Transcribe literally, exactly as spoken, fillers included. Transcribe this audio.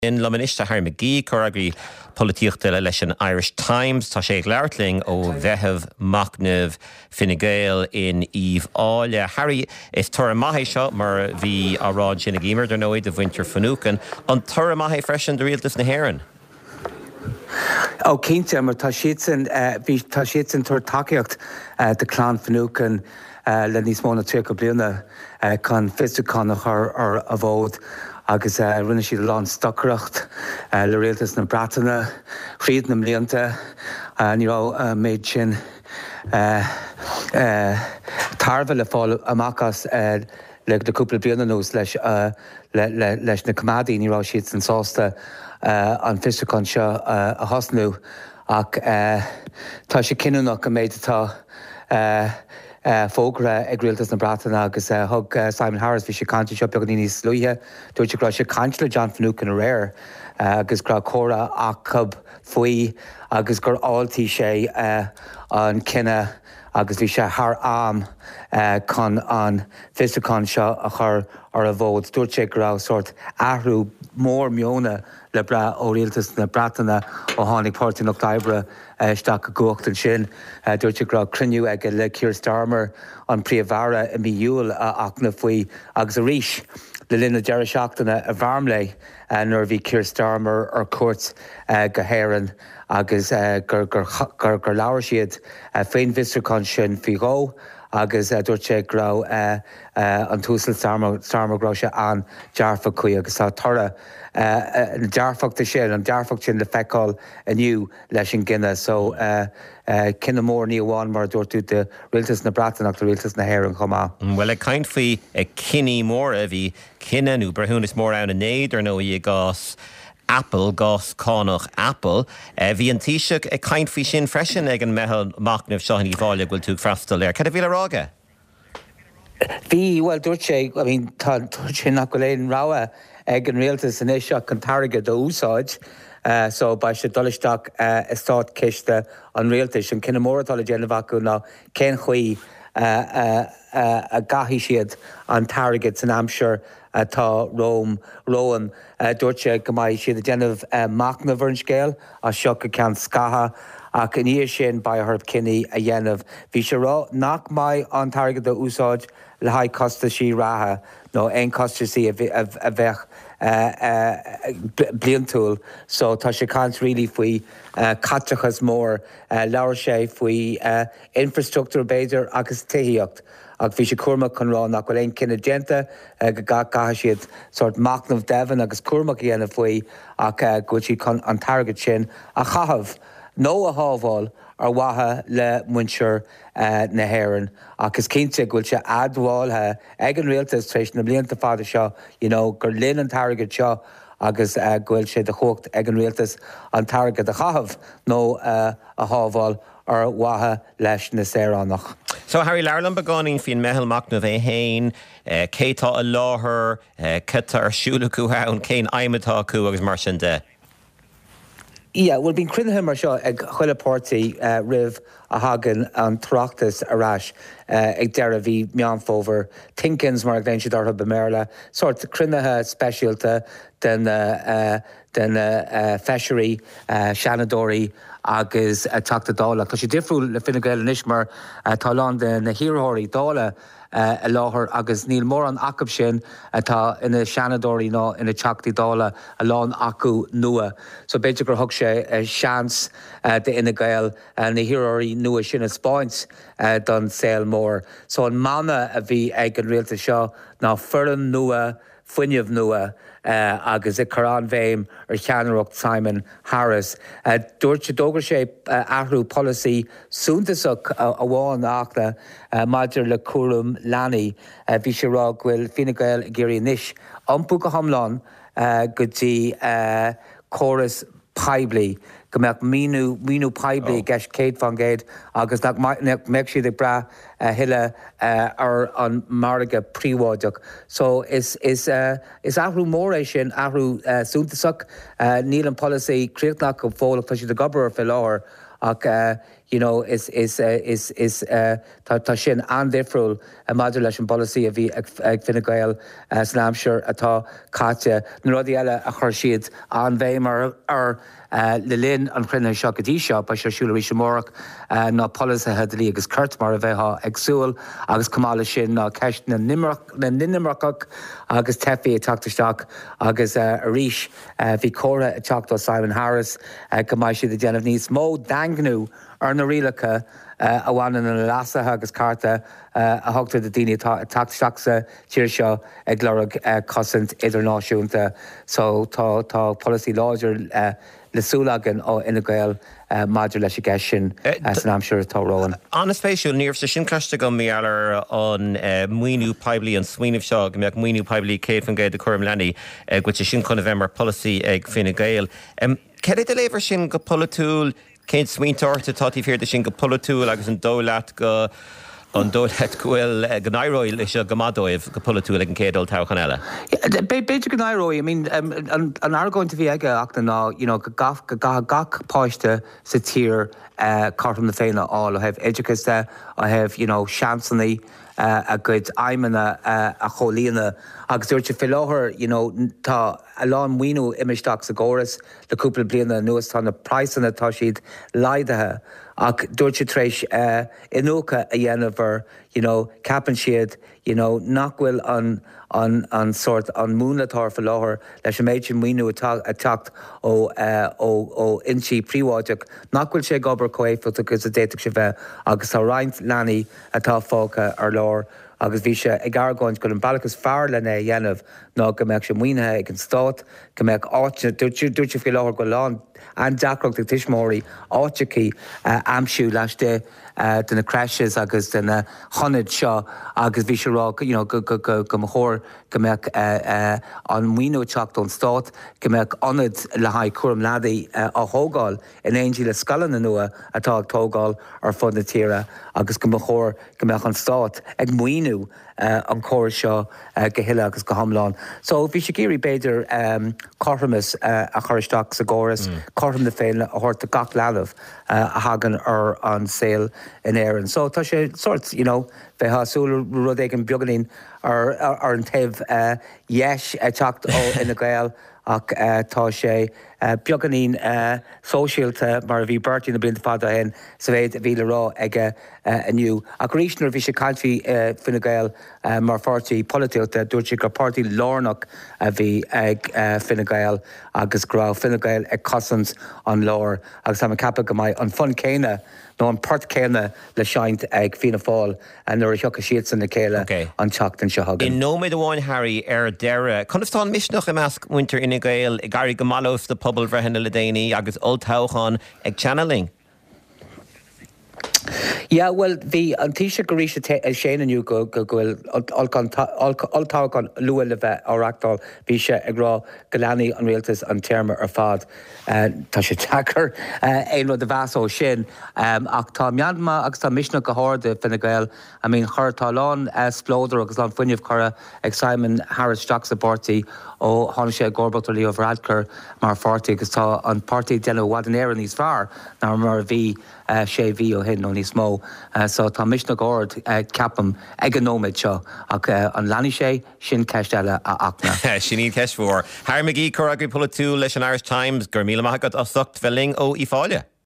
In Lominista Harry McGee, Coragri Politiachta leis an Irish Times, tá sé leirtling ó bheitheh macnamh Fine Gael in Eve Áile. Harry, is tura maithé seo mar bhí áráid sin a gímar dar nóid a bhaintear fanúcan, an tura maithé freisin de rialtas na hÉireann? Ó cínte mar tá siad san bhí tá siad san tura takeíocht de clán fanúcan le níos mó na trí go bliana chun fisteánach ar a bhód. agus uh, rinne siad lán stocracht uh, le réaltas na Bratainna, chríad na mblianta, uh, ní rá uh, méid sin uh, uh, tarbha le fáil amachas uh, le de cúpla bliana nús leis, uh, le, le, leis na comádaí ní rá siad san sásta uh, an fisteán seo uh, a hasnú ach uh, tá sé cinúnach go méid atá uh, Uh, fógra ag rialtas na Bratainna agus uh, thug uh, Simon Harris bhí sé cante seo beag níos slúthe, dúirt sé grá sé cante le John Finucane a réir uh, agus grá córa achab faoi agus gur áiltí sé uh, an cinenne agus bhí sé thar am uh, chun an fisteán seo a chur ar a bhód. Dúirt sé grá sort ahrú mór miona le bra ó rialtas na Bratainna ó tháinig Páirtí nach Daibre isteach go gcuachtain sin. Uh, dúirt sé grá cruniú ag le Keir Starmer an príomhhara i mí dúil ach na faoi agus a ríis le linn deire seachtainna a bharm lé uh, nuair bhí Keir Starmer ar cuairt uh, go hÉireann agus uh, gur, gur, gur, gur leabhar siad uh, féin fisteán sin fíghó agus uh, dúirt sé grá uh, uh, an túsal Starmer, Starmer grá sé an dearfa chuí agus tá tora an dearfachta sin, an dearfacht sin le feicáil aniu leis an gcinne, so uh, uh, cinenne mór ní bháin mar dúirtú de rialtas na Bratainach de rialtas na hÉireann chomá. Well, a caint faoi a cinní mór a bhí cinenú brethúnas mór ann a néad ar nó í gás Apple, gás cánach Apple. Uh, bhí an tíiseach a caint faoi sin freisin ag an methil macnamh seo in Íomh Áile bhfuil tú freastal léir. Cad a bhí le rága? Bhí, well, dúirt sé, I mean, tá sin nach go léon ráha ag an rialtas in éiseach an targa do úsáid, uh, so ba sé dolisteach uh, istát ciste an rialtas an cinenne mór atá le déanamh acu ná cén chuí uh, uh, uh, a gaithí siad an target san Hampshire uh, tá Rome, Rowan, uh, dúirt sé go mbeidh siad a déanamh uh, macnamh ar an scéal a seo go ceann scatha ach in níos sin ba thurb cinní a dhéanamh. Bhí sé rá nach mbeidh an target do úsáid le haid costa sí ratha nó ein costa sí a bheith bliantúil, so tá sé cant rilí faoi catrachas mór leabhar sé faoi infrastruchtúr beidir agus taíocht ach bhí sé cuairmach chun rá nach bhfuil éon cinenne déanta go ga gaithe siad sort macnamh deimhin agus cuairmach dhéanamh faoi ach gúil si chun an target sin a chahabh nó a hábháil ar wathe le muintir uh, na hÉireann agus cinnte gúil se admháilthe ag an rialtas tréis na blianta fada seo, you know, gur linn an target seo agus uh, gúil sé de chucht ag an rialtas an target a chahabh nó uh, a hábháil ar wathe leis na Saoránach. So Harry Larlan begáín fin mehel macnamh é hain, uh, cétá a láthair, uh, ceta ar siúla acu ann, cén aimimetá acu agus mar sin de. Yeah, well, bín crunne mar seo ag chuile pártaí uh, rih a hagan an tráchtas arás uh, ag deire bhí meánfóver tinkins mar ag léin siad ortha beméile, sort crunnethe speisialta den, uh, uh, den uh, uh, feisirí, uh, seanadóirí agus uh, tata dála. Tá sé difriúil le Fine Gael inis mar uh, talán de na hiarthirí dála Uh, a láthair agus níl mór an acab sin atá ina seanadóirí ná ina teachtaí dála a lán acu nua. So beidir gur thug sé uh, seans uh, de ina Gael uh, na hiarthirí nua sin a Spáint uh, don saoil mór. So an mana a bhí ag an rialtas seo ná forann nua, fuinneamh nua uh, agus i Corán bhéim ar cheannaíocht Simon Harris. Uh, dúirt sé dógur sé uh, ahrú policy súntasach uh, a bháin achta uh, maidir le cuarum leanaí uh, bhí sé rá bhfuil Fine Gael géirí níis iompú go hiomlán uh, go dtí uh, córas Paibli go meach míú míú Paibli gceist céad fan géad agus nach meid siad ag bra uh, hiile uh, ar an marga príomháideach. So is is uh, is ahrú mór é sin ahrú uh, súntasach uh, níl an policy críochtnach go fólach tá siad a gobar ar fé láir ach uh, you know, is is uh, is is uh, tá sin an difriúil a maidir leis an policy a bhí ag Fine Gael snámseir atá caite na rudí eile a chuir siad an bhéim ar ar le linn an chruinne seo go dtí seo ba seisiúla rí semórach ná polisathe dlí agus curt mar a bheitha agsúil agus cumála sin ná ceist na nimreachach agus tefií teachtasteach agus a ríis bhí córa teachtá Simon Harris go mbeidh siad a déanamh níos mó daingnú ar na rialacha a bhhain na lasathe agus carta a thugtar de daoine teachtasteachsa tíir seo ag glorach cosint idirnáisiúnta so tá tá policy láidir le súlagan ó Fine Gael maidir leis a gceist sin san amsúr tá róin. An spéisiúil níor sa sin cleiste go méallar an muoinú peblií an smaoinemh seo go mbeadh muoinú peblií céh an géad a chum lenaí go sin chun bheith mar policy ag Fine Gael. Cead é de léibhar sin go polatúil cén smaointeirta tátí fér de sin go polatúil agus an dólaat go an dólaat gohfuil gnáróil is go madóibh go polatúil ag an cédal táchan eile. Beidir go náróí, I mean, an argóint a bhí aige ach na ná go gach páiste sa tír cartam na féine áil a hebh éideachasta a hebh seansannaí a good aimimena a cholíana agus dúirte fi láthir tá a lán muoinú imisteach sa ggóras leúpla bliana nuas tá na praissanna tá siad leidathe ach dúirte tréis inócha a dhéanamhar capan siad nachhfuil an an an sort an múnatar fa láthir leis an méid sin muoinú a teacht ó ó intí príomháideach nachhfuil sé gobar coéfut agus a déiteach sé bheith agus tá roinnt leanaí atá fáca ar lár agus bhí sé ag argáint go an bailachas fearr lena dhéanamh ná go mbeadh sé muoinethe ag an stát go mbeadh áite dúirte fi láthir go lán an deacracht ag tuismóirí áiteaí amsú leis de duna crashes agus duna chonid seo agus bhí sé rá go go go chóir go mbeadh an muoinú teacht ón stát go mbeadh anad le haid cuam leadaí á thógáil in éonjí le scalan na nua atá ag tógáil ar fud na tíre agus go chóir go mbeadh an stát ag muoinú an cóir seo go hiile agus go hamláin. So bhí sé géirí beidir carthamas a choristeach sa ggóras, cartham na féile a thuirta gach leanamh a hagan ar an saoil in éireann. So tá sé sort, you know, bheith hasúil rud ag an beaganín ar ar an taobh dheis teacht ó Fine Gael ach tá sé beaganín sóisialta mar a bhí Bertie na blianta fada hen sa bhéad a bhí le rá ag aniu. Ach ríisnar bhí sé cailtí Fine Gael mar fortaí políteachta dúirt gur pártaí lárnach a bhí ag Fine Gael agus grá Fine Gael ag cosint an lár agus tá cappa go mbeidh an fun céine nó an part céine le seint ag Fianna Fáil a nuair a theocha siad san na céile an teacht an seo hagan. In nóid amháin Harry ar deire, chunatá misneach i measc muintir Fine Gael i gairí go malos de pobl bhreithinna le déanaí agus oltáchan ag channeling. Yeah, well, the Antisha Garisha Shane and you go go go Altágan Lua le bheith áreachtáil bhí sé ag rá Galani an réaltas an terma ar fad tá sé teachar é le de bheas ó sin ach tá meanma agus tá misneach go háir Fine Gael I mean chuir tá lán splódar agus lán fuinneamh chora ag Simon Harris Jack sa party ó tháinig sé Gorbatar Leo Varadkar mar fortaí agus tá an party déanamh bhhad an éire níos fearr ná mar a bhí sé bhí ó hin nó níos mó so tá misneach ord ceapam ag an nóid seo ach an leanaí sé sin ceist eile a achna. Sin í ceist mhór. Harry McGee Coragri Polatú leis an Irish Times gur míle maithagad a sucht felling ó Ifáile.